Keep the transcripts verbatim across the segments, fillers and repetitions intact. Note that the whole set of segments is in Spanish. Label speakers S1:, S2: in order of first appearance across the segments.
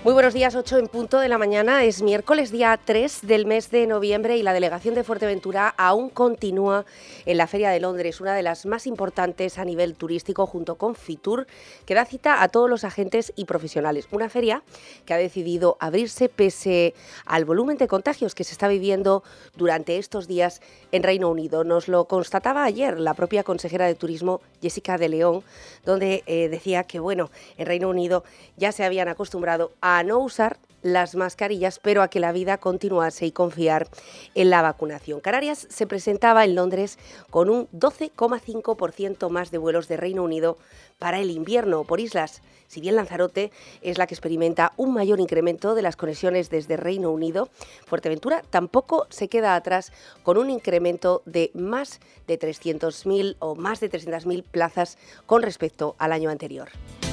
S1: Muy buenos días, ocho en punto de la mañana. Es miércoles, día tres del mes de noviembre y la delegación de Fuerteventura aún continúa en la Feria de Londres, una de las más importantes a nivel turístico junto con Fitur, que da cita a todos los agentes y profesionales. Una feria que ha decidido abrirse pese al volumen de contagios que se está viviendo durante estos días en Reino Unido. Nos lo constataba ayer la propia consejera de Turismo, Jessica de León, donde eh, decía que, bueno, en Reino Unido ya se habían acostumbrado a a no usar las mascarillas, pero a que la vida continuase y confiar en la vacunación. Canarias se presentaba en Londres con un doce coma cinco por ciento más de vuelos de Reino Unido para el invierno por islas. Si bien Lanzarote es la que experimenta un mayor incremento de las conexiones desde Reino Unido, Fuerteventura tampoco se queda atrás con un incremento de más de trescientos mil o más de trescientas mil plazas con respecto al año anterior.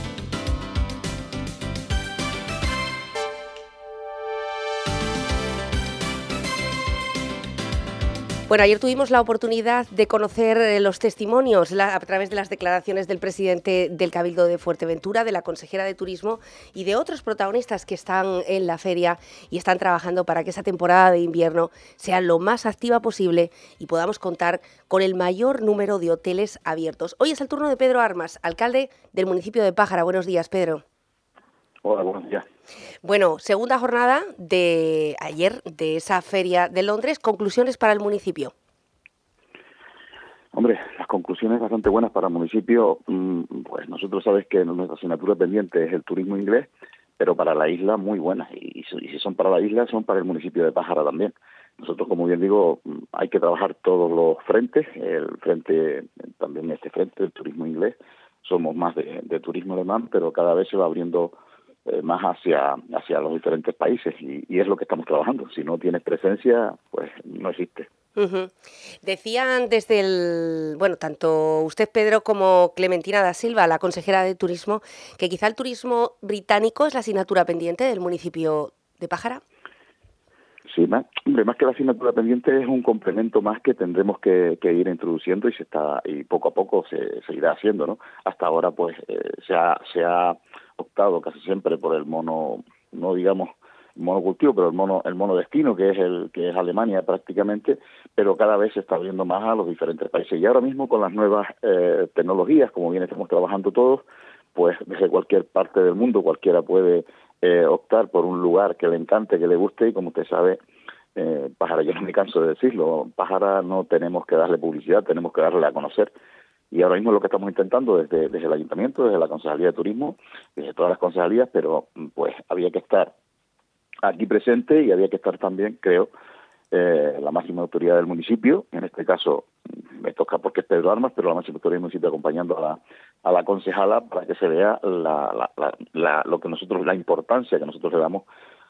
S1: Bueno, ayer tuvimos la oportunidad de conocer los testimonios la, a través de las declaraciones del presidente del Cabildo de Fuerteventura, de la consejera de Turismo y de otros protagonistas que están en la feria y están trabajando para que esa temporada de invierno sea lo más activa posible y podamos contar con el mayor número de hoteles abiertos. Hoy es el turno de Pedro Armas, alcalde del municipio de Pájara. Buenos días, Pedro.
S2: Hola, buenos días.
S1: Bueno, segunda jornada de ayer de esa feria de Londres. ¿Conclusiones para el municipio?
S2: Hombre, las conclusiones bastante buenas para el municipio. Pues nosotros sabes que nuestra asignatura pendiente es el turismo inglés, pero para la isla muy buenas. Y si son para la isla, son para el municipio de Pájara también. Nosotros, como bien digo, hay que trabajar todos los frentes. El frente, también este frente del turismo inglés, somos más de, de turismo alemán, pero cada vez se va abriendo Eh, más hacia hacia los diferentes países y, y es lo que estamos trabajando. Si no tienes presencia, pues no existe.
S1: Uh-huh. Decían desde el, bueno, tanto usted, Pedro, como Clementina da Silva, la consejera de Turismo, que quizá el turismo británico es la asignatura pendiente del municipio de Pájara.
S2: Sí, más, hombre, más que la asignatura pendiente es un complemento más que tendremos que, que ir introduciendo y se está y poco a poco se, se irá haciendo, ¿no? Hasta ahora, pues, eh, se ha se ha optado casi siempre por el mono, no digamos monocultivo, pero el mono el monodestino, que es el que es Alemania prácticamente, pero cada vez se está abriendo más a los diferentes países. Y ahora mismo con las nuevas eh, tecnologías, como bien estamos trabajando todos, pues desde cualquier parte del mundo cualquiera puede eh, optar por un lugar que le encante, que le guste, y como usted sabe, eh, Pájara, yo no me canso de decirlo, Pájara no tenemos que darle publicidad, tenemos que darle a conocer. Y ahora mismo lo que estamos intentando desde, desde el Ayuntamiento, desde la Concejalía de Turismo, desde todas las concejalías, pero pues había que estar aquí presente y había que estar también, creo, eh, la máxima autoridad del municipio, en este caso me toca porque es Pedro Armas, pero la máxima autoridad del municipio acompañando a la a la concejala para que se vea la, la, la, la, lo que nosotros, la importancia que nosotros le damos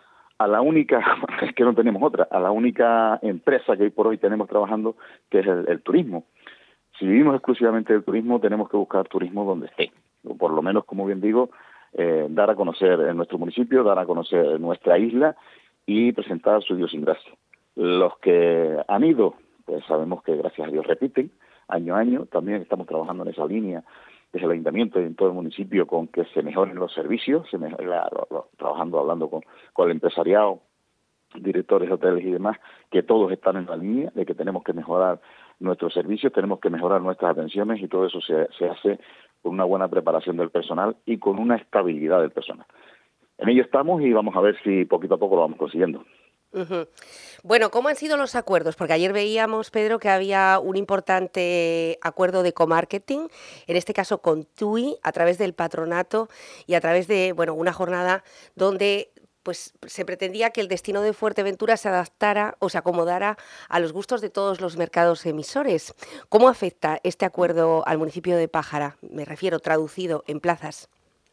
S2: a la única, es que no tenemos otra, a la única empresa que hoy por hoy tenemos trabajando, que es el, el turismo. Si vivimos exclusivamente del turismo, tenemos que buscar turismo donde esté. O por lo menos, como bien digo, eh, dar a conocer en nuestro municipio, dar a conocer nuestra isla y presentar su idiosincrasia. Los que han ido, pues sabemos que gracias a Dios repiten, año a año. También estamos trabajando en esa línea desde el ayuntamiento y en todo el municipio con que se mejoren los servicios, se mejora, lo, lo, trabajando, hablando con, con el empresariado, directores de hoteles y demás, que todos están en la línea de que tenemos que mejorar nuestros servicios, tenemos que mejorar nuestras atenciones y todo eso se, se hace con una buena preparación del personal y con una estabilidad del personal. En ello estamos y vamos a ver si poquito a poco lo vamos consiguiendo.
S1: Uh-huh. Bueno, ¿cómo han sido los acuerdos? Porque ayer veíamos, Pedro, que había un importante acuerdo de comarketing, en este caso con T U I, a través del patronato y a través de, bueno, una jornada donde pues se pretendía que el destino de Fuerteventura se adaptara o se acomodara a los gustos de todos los mercados emisores. ¿Cómo afecta este acuerdo al municipio de Pájara? Me refiero, traducido en plazas.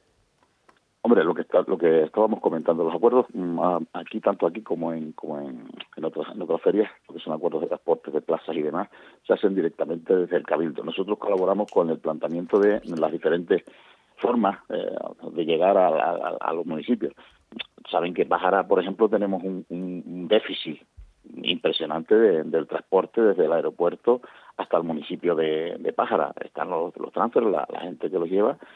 S2: Hombre, lo que está, lo que estábamos comentando, los acuerdos aquí, tanto aquí como en como en, en, otras, en otras ferias, porque son acuerdos de transporte, de plazas y demás, se hacen directamente desde el Cabildo. Nosotros colaboramos con el planteamiento de las diferentes formas eh, de llegar a, a, a los municipios. Saben que en Pájara, por ejemplo, tenemos un, un, un déficit impresionante de, del transporte desde el aeropuerto hasta el municipio de, de Pájara. Están los, los transfers, la, la gente que los lleva,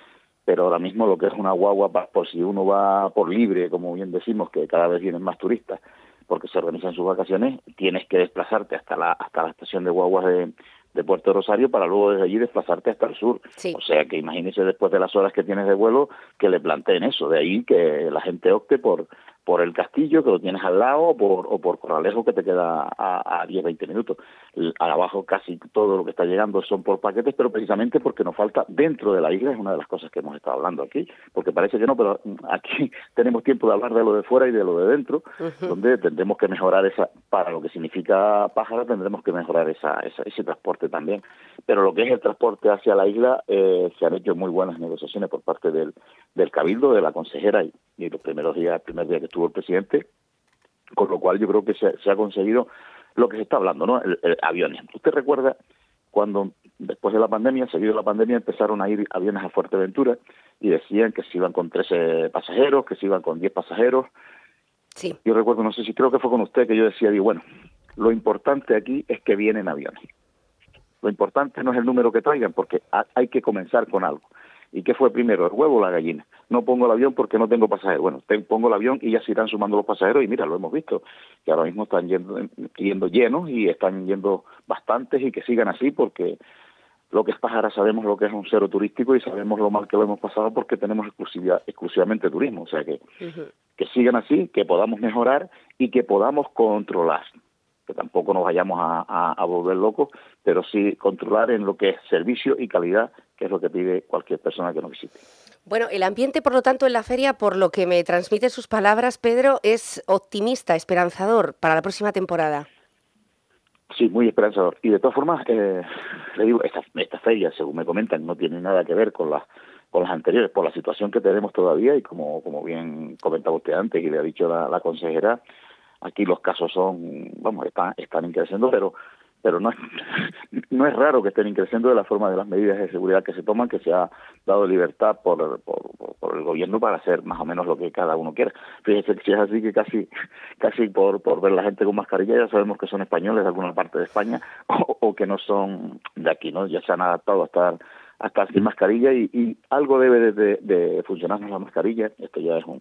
S2: pero ahora mismo lo que es una guagua, por si uno va por libre, como bien decimos, que cada vez vienen más turistas, porque se organizan sus vacaciones, tienes que desplazarte hasta la hasta la estación de guaguas de, de Puerto Rosario para luego desde allí desplazarte hasta el sur.
S1: Sí.
S2: O sea que imagínese después de las horas que tienes de vuelo que le planteen eso, de ahí que la gente opte por por el Castillo, que lo tienes al lado, o por, o por Corralejo, que te queda a, a diez, veinte minutos. Abajo casi todo lo que está llegando son por paquetes, pero precisamente porque nos falta dentro de la isla, es una de las cosas que hemos estado hablando aquí, porque parece que no, pero aquí tenemos tiempo de hablar de lo de fuera y de lo de dentro, uh-huh. donde tendremos que mejorar esa, para lo que significa Pájara, tendremos que mejorar esa, esa, ese transporte también. Pero lo que es el transporte hacia la isla, eh, se han hecho muy buenas negociaciones por parte del, del Cabildo, de la consejera, y, y los primeros días, el primer día que estuvo el presidente, con lo cual yo creo que se, se ha conseguido lo que se está hablando, ¿no? El, el, aviones. ¿Usted recuerda cuando después de la pandemia, seguido de la pandemia, empezaron a ir aviones a Fuerteventura y decían que se iban con trece pasajeros, que se iban con diez pasajeros?
S1: Sí.
S2: Yo recuerdo, no sé si creo que fue con usted, que yo decía, digo, bueno, lo importante aquí es que vienen aviones. Lo importante no es el número que traigan, porque hay que comenzar con algo. ¿Y qué fue primero, el huevo o la gallina? No pongo el avión porque no tengo pasajeros. Bueno, te, pongo el avión y ya se irán sumando los pasajeros, y mira, lo hemos visto, que ahora mismo están yendo, yendo llenos y están yendo bastantes, y que sigan así, porque lo que es Pájara sabemos lo que es un cero turístico y sabemos lo mal que lo hemos pasado porque tenemos exclusividad, exclusivamente turismo. O sea que, uh-huh. que sigan así, que podamos mejorar y que podamos controlar. Que tampoco nos vayamos a, a, a volver locos, pero sí controlar en lo que es servicio y calidad, que es lo que pide cualquier persona que nos visite.
S1: Bueno, el ambiente, por lo tanto, en la feria, por lo que me transmite sus palabras, Pedro, es optimista, esperanzador para la próxima temporada.
S2: Sí, muy esperanzador. Y de todas formas, eh, le digo, esta, esta feria, según me comentan, no tiene nada que ver con las con las anteriores, por la situación que tenemos todavía, y como como bien comentaba usted antes y le ha dicho la, la consejera, aquí los casos son, vamos, están, están increciendo, pero pero no es, no es raro que estén increciendo de la forma de las medidas de seguridad que se toman, que se ha dado libertad por, por, por el gobierno para hacer más o menos lo que cada uno quiera. Fíjese que si es así, que casi casi por, por ver la gente con mascarilla ya sabemos que son españoles de alguna parte de España, o, o que no son de aquí, ¿no? Ya se han adaptado a estar, a estar sin mascarilla, y, y algo debe de, de, de funcionarnos la mascarilla. Esto ya es un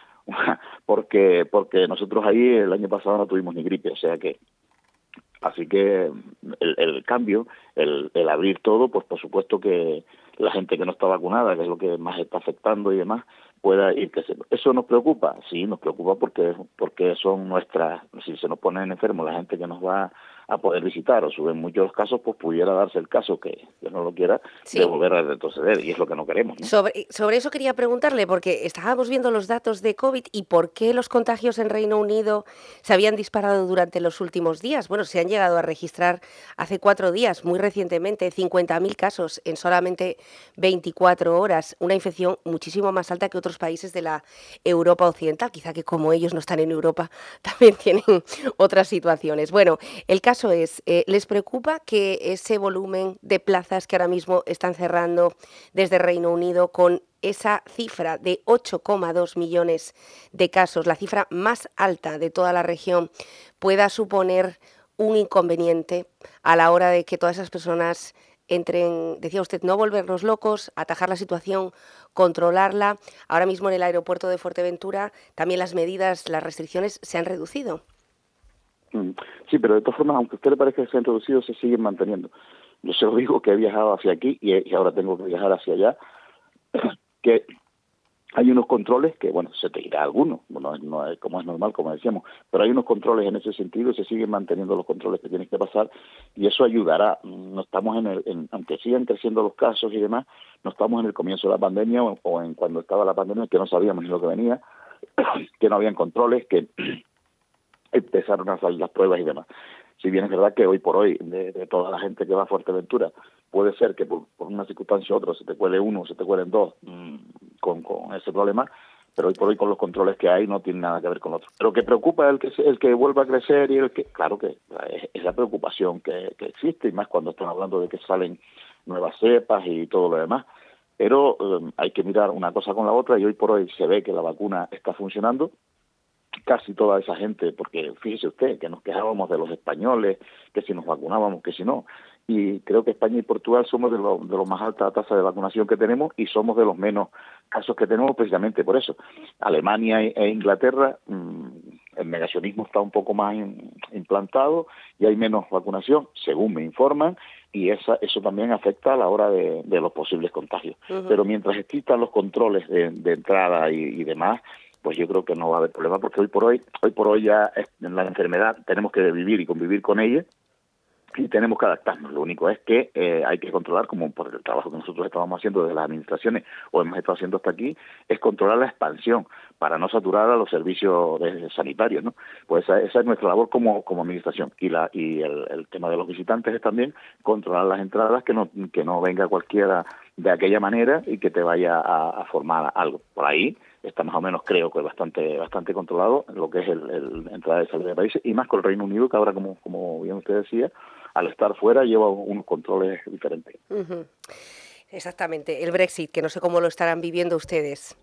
S2: porque porque nosotros ahí el año pasado no tuvimos ni gripe, o sea que así que el, el cambio, el, el abrir todo, pues por supuesto que la gente que no está vacunada, que es lo que más está afectando y demás, pueda ir creciendo. ¿Eso nos preocupa? Sí, nos preocupa porque porque son nuestras, si se nos ponen enfermos la gente que nos va a poder visitar, o suben muchos los casos, pues pudiera darse el caso, que Dios no lo quiera, sí, de volver a retroceder, y es lo que no queremos, ¿no?
S1: Sobre, sobre eso quería preguntarle, porque estábamos viendo los datos de COVID y por qué los contagios en Reino Unido se habían disparado durante los últimos días. Bueno, se han llegado a registrar hace cuatro días, muy recientemente, cincuenta mil casos en solamente veinticuatro horas, una infección muchísimo más alta que otros países de la Europa occidental, quizá que como ellos no están en Europa, también tienen otras situaciones. Bueno, el caso es, eh, ¿les preocupa que ese volumen de plazas que ahora mismo están cerrando desde Reino Unido, con esa cifra de ocho coma dos millones de casos, la cifra más alta de toda la región, pueda suponer un inconveniente a la hora de que todas esas personas entren, decía usted, no volvernos locos, atajar la situación, controlarla? Ahora mismo en el aeropuerto de Fuerteventura también las medidas, las restricciones se han reducido.
S2: Sí, pero de todas formas, aunque a usted le parezca que se han reducido, se siguen manteniendo. Yo se lo digo, que he viajado hacia aquí y, y ahora tengo que viajar hacia allá, que hay unos controles que, bueno, se te irá alguno, bueno, no es como es normal, como decíamos, pero hay unos controles en ese sentido y se siguen manteniendo los controles que tienen que pasar, y eso ayudará. No estamos en el, en, aunque sigan creciendo los casos y demás, no estamos en el comienzo de la pandemia o, o en cuando estaba la pandemia, que no sabíamos ni lo que venía, que no habían controles, que empezaron a salir las pruebas y demás. Si bien es verdad que hoy por hoy, de, de toda la gente que va a Fuerteventura, puede ser que por, por una circunstancia u otra se te cuele uno, se te cuelen dos mmm, con, con ese problema, pero hoy por hoy con los controles que hay no tiene nada que ver con otros. Pero que preocupa el que el que vuelva a crecer, y el que, claro que es, es la preocupación que, que existe, y más cuando están hablando de que salen nuevas cepas y todo lo demás. Pero eh, hay que mirar una cosa con la otra, y hoy por hoy se ve que la vacuna está funcionando. Casi toda esa gente, porque fíjese usted que nos quejábamos de los españoles, que si nos vacunábamos, que si no, y creo que España y Portugal somos de los de los más alta tasa de vacunación que tenemos y somos de los menos casos que tenemos precisamente por eso. Alemania e Inglaterra, mmm, el negacionismo está un poco más in, implantado y hay menos vacunación, según me informan, y esa, eso también afecta a la hora de, de los posibles contagios. Uh-huh. Pero mientras existan los controles de, de entrada y, y demás, pues yo creo que no va a haber problema, porque hoy por hoy, hoy por hoy ya en la enfermedad tenemos que vivir y convivir con ella, y tenemos que adaptarnos. Lo único es que eh, hay que controlar, como por el trabajo que nosotros estábamos haciendo desde las administraciones o hemos estado haciendo hasta aquí, es controlar la expansión para no saturar a los servicios de, sanitarios, ¿no? Pues esa, esa es nuestra labor como, como administración. Y la y el, el tema de los visitantes es también controlar las entradas, que no que no venga cualquiera de aquella manera y que te vaya a, a formar algo. Por ahí está más o menos, creo que bastante bastante controlado lo que es el, el entrada y salida de países, y más con el Reino Unido, que ahora, como, como bien usted decía, al estar fuera lleva unos controles diferentes.
S1: Uh-huh. Exactamente. El Brexit, que no sé cómo lo estarán viviendo ustedes.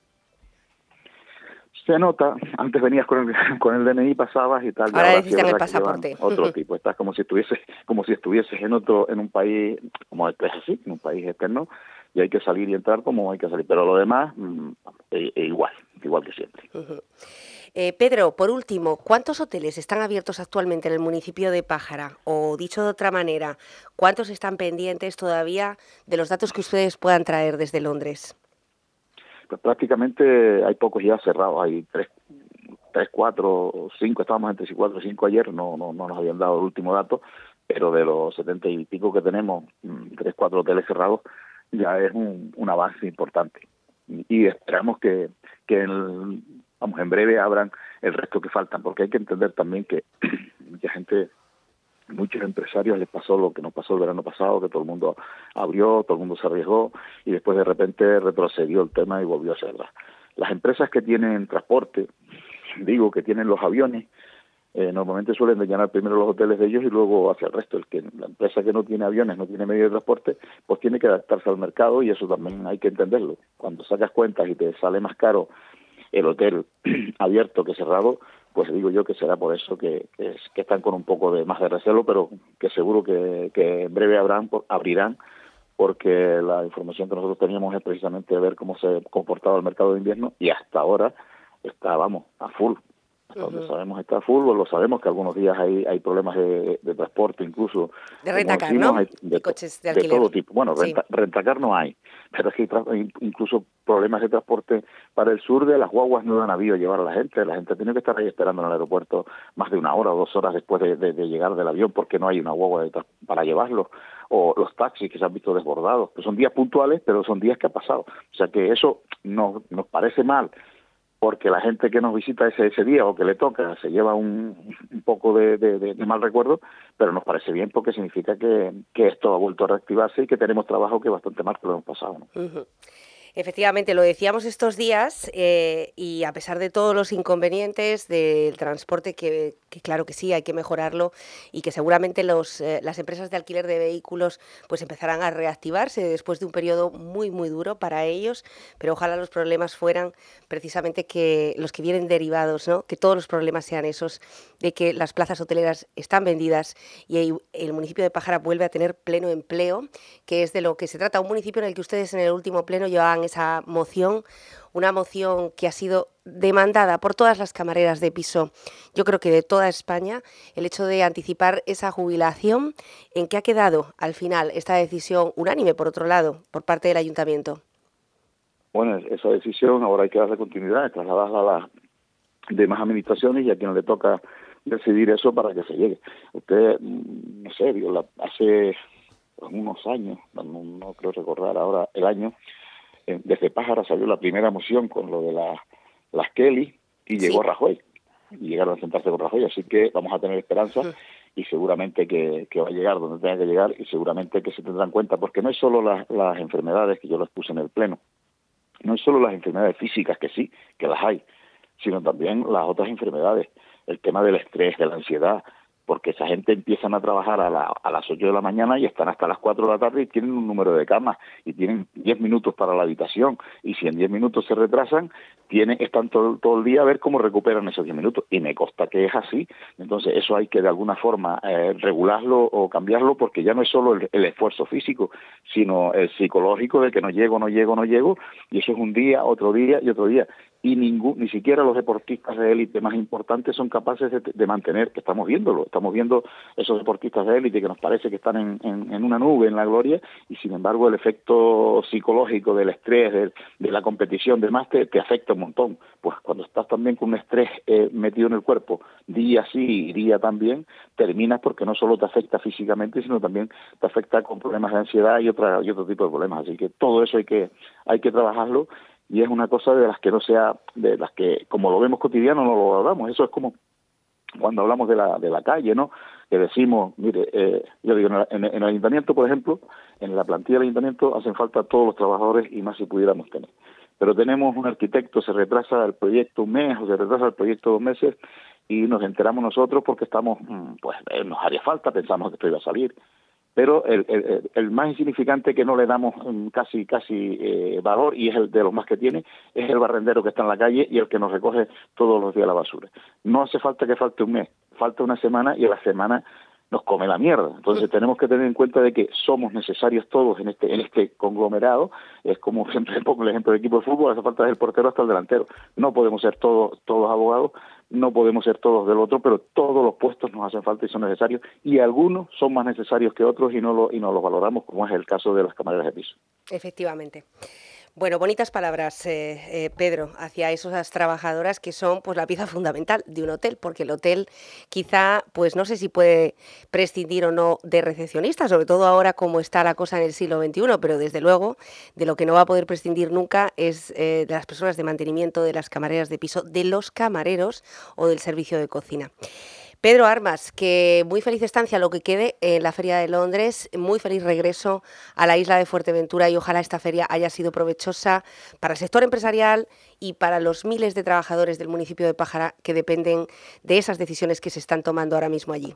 S2: Se nota, antes venías con el, con el D N I, pasabas y tal.
S1: Ahora, ahora necesitan el pasaporte.
S2: Otro tipo, estás como si estuvieses, como si estuvieses en otro, en un país, como es así, en un país externo, y hay que salir y entrar como hay que salir. Pero lo demás, mm, e, e igual, igual que siempre.
S1: Uh-huh. Eh, Pedro, por último, ¿cuántos hoteles están abiertos actualmente en el municipio de Pájara? O dicho de otra manera, ¿cuántos están pendientes todavía de los datos que ustedes puedan traer desde Londres?
S2: Pues prácticamente hay pocos ya cerrados, hay tres, tres, cuatro, cinco, estábamos entre cuatro y cinco ayer, no, no, no nos habían dado el último dato, pero de los setenta y pico que tenemos, tres, cuatro hoteles cerrados, ya es un, un avance importante. Y esperamos que, que el, vamos, en breve abran el resto que faltan, porque hay que entender también que mucha gente, muchos empresarios les pasó lo que nos pasó el verano pasado, que todo el mundo abrió, todo el mundo se arriesgó y después de repente retrocedió el tema y volvió a cerrar. Las empresas que tienen transporte, digo, que tienen los aviones, eh, normalmente suelen llenar primero los hoteles de ellos y luego hacia el resto. El que la empresa que no tiene aviones, no tiene medio de transporte, pues tiene que adaptarse al mercado, y eso también hay que entenderlo. Cuando sacas cuentas y te sale más caro el hotel abierto que cerrado, pues digo yo que será por eso que, que, que están con un poco de más de recelo, pero que seguro que, que en breve habrán, abrirán, porque la información que nosotros teníamos es precisamente ver cómo se comportaba el mercado de invierno, y hasta ahora está, vamos, a full. Hasta uh-huh. donde sabemos está a full, lo sabemos que algunos días hay hay problemas de, de transporte, incluso
S1: de rentacar, ¿no?
S2: Hay de, de coches de alquiler. De todo tipo. Bueno, renta, sí. rentacar no hay, pero es que hay incluso problemas de transporte para el sur. De las guaguas no han habido llevar a la gente, la gente tiene que estar ahí esperando en el aeropuerto más de una hora o dos horas después de, de, de llegar del avión, porque no hay una guagua de, para llevarlos, o los taxis que se han visto desbordados, que son días puntuales, pero son días que ha pasado. O sea que eso nos, nos parece mal, porque la gente que nos visita ese ese día o que le toca se lleva un, un poco de, de, de mal recuerdo, pero nos parece bien porque significa que, que esto ha vuelto a reactivarse y que tenemos trabajo que es bastante más que lo hemos pasado, ¿no?
S1: Uh-huh. Efectivamente, lo decíamos estos días, eh, y a pesar de todos los inconvenientes del transporte, que, que claro que sí, hay que mejorarlo, y que seguramente los, eh, las empresas de alquiler de vehículos pues empezarán a reactivarse después de un periodo muy, muy duro para ellos, pero ojalá los problemas fueran precisamente que los que vienen derivados, ¿no? Que todos los problemas sean esos, de que las plazas hoteleras están vendidas y el municipio de Pájara vuelve a tener pleno empleo, que es de lo que se trata, un municipio en el que ustedes en el último pleno llevaban esa moción, una moción que ha sido demandada por todas las camareras de piso, yo creo que de toda España, el hecho de anticipar esa jubilación. ¿En qué ha quedado al final esta decisión unánime, por otro lado, por parte del ayuntamiento?
S2: Bueno, esa decisión ahora hay que darle continuidad, trasladarla a las demás administraciones y a quien le toca decidir eso para que se llegue. Usted, no sé, digo, la, hace unos años, no, no creo recordar ahora el año, desde Pájara salió la primera moción con lo de la, las Kelly y llegó sí. a Rajoy, y llegaron a sentarse con Rajoy, así que vamos a tener esperanza sí. y seguramente que, que va a llegar donde tenga que llegar, y seguramente que se tendrá en cuenta, porque no es solo las, las enfermedades que yo las puse en el pleno, no es solo las enfermedades físicas, que sí, que las hay, sino también las otras enfermedades, el tema del estrés, de la ansiedad, porque esa gente empiezan a trabajar a, la, a las ocho de la mañana y están hasta las cuatro de la tarde y tienen un número de camas y tienen diez minutos para la habitación, y si en diez minutos se retrasan, tienen, están todo, todo el día a ver cómo recuperan esos diez minutos, y me consta que es así. Entonces eso hay que de alguna forma eh, regularlo o cambiarlo, porque ya no es solo el, el esfuerzo físico, sino el psicológico de que no llego, no llego, no llego, y eso es un día, otro día y otro día. Y ningún, ni siquiera los deportistas de élite más importantes son capaces de, de mantener, que estamos viéndolo, estamos viendo esos deportistas de élite que nos parece que están en, en, en una nube, en la gloria, y sin embargo el efecto psicológico del estrés, de, de la competición, demás, te, te afecta un montón. Pues cuando estás también con un estrés eh, metido en el cuerpo, día sí y día también, terminas porque no solo te afecta físicamente, sino también te afecta con problemas de ansiedad y, otra, y otro tipo de problemas. Así que todo eso hay que, hay que trabajarlo, y es una cosa de las que no sea, de las que como lo vemos cotidiano no lo hablamos. Eso es como cuando hablamos de la de la calle, ¿no? Que decimos, mire, eh, yo digo, en el, en el ayuntamiento, por ejemplo, en la plantilla del ayuntamiento hacen falta todos los trabajadores y más si pudiéramos tener. Pero tenemos un arquitecto, se retrasa el proyecto un mes o se retrasa el proyecto dos meses y nos enteramos nosotros porque estamos, pues nos haría falta, pensamos que esto iba a salir. Pero el, el, el más insignificante, que no le damos casi casi eh, valor, y es el de los más que tiene, es el barrendero que está en la calle y el que nos recoge todos los días la basura. No hace falta que falte un mes, falta una semana y a la semana nos come la mierda. Entonces tenemos que tener en cuenta de que somos necesarios todos en este en este conglomerado. Es como siempre pongo el ejemplo del equipo de fútbol, hace falta desde el portero hasta el delantero. No podemos ser todos todos abogados, no podemos ser todos del otro, pero todos los puestos nos hacen falta y son necesarios, y algunos son más necesarios que otros y no lo y no los valoramos, como es el caso de las camareras de piso.
S1: Efectivamente. Bueno, bonitas palabras, eh, eh, Pedro, hacia esas trabajadoras que son pues la pieza fundamental de un hotel, porque el hotel quizá, pues no sé si puede prescindir o no de recepcionistas, sobre todo ahora como está la cosa en el siglo veintiuno, pero desde luego de lo que no va a poder prescindir nunca es eh, de las personas de mantenimiento, de las camareras de piso, de los camareros o del servicio de cocina. Pedro Armas, que muy feliz estancia lo que quede en la Feria de Londres, muy feliz regreso a la isla de Fuerteventura, y ojalá esta feria haya sido provechosa para el sector empresarial y para los miles de trabajadores del municipio de Pájara que dependen de esas decisiones que se están tomando ahora mismo allí.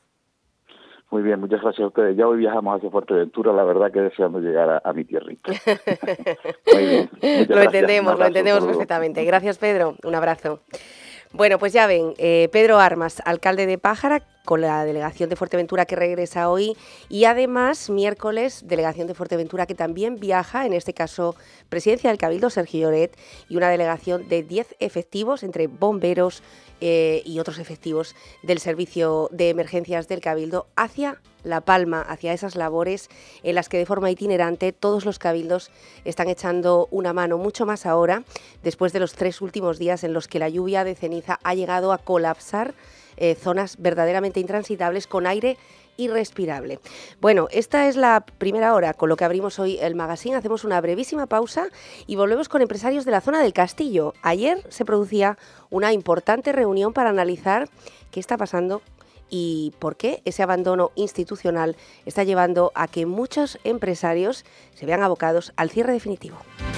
S2: Muy bien, muchas gracias a ustedes. Ya hoy viajamos hacia Fuerteventura, la verdad que deseamos llegar a, a mi tierrita. Muy bien.
S1: Lo entendemos, lo entendemos perfectamente. Gracias, Pedro. Un abrazo. Bueno, pues ya ven, eh, Pedro Armas, alcalde de Pájara, con la delegación de Fuerteventura que regresa hoy, y además miércoles delegación de Fuerteventura que también viaja, en este caso presidencia del Cabildo, Sergio Lloret, y una delegación de diez efectivos entre bomberos eh, y otros efectivos del servicio de emergencias del Cabildo hacia La Palma, hacia esas labores en las que de forma itinerante todos los cabildos están echando una mano, mucho más ahora, después de los tres últimos días en los que la lluvia de ceniza ha llegado a colapsar eh, zonas verdaderamente intransitables con aire irrespirable. Bueno, esta es la primera hora con lo que abrimos hoy el magazine. Hacemos una brevísima pausa y volvemos con empresarios de la zona del Castillo. Ayer se producía una importante reunión para analizar qué está pasando y por qué ese abandono institucional está llevando a que muchos empresarios se vean abocados al cierre definitivo.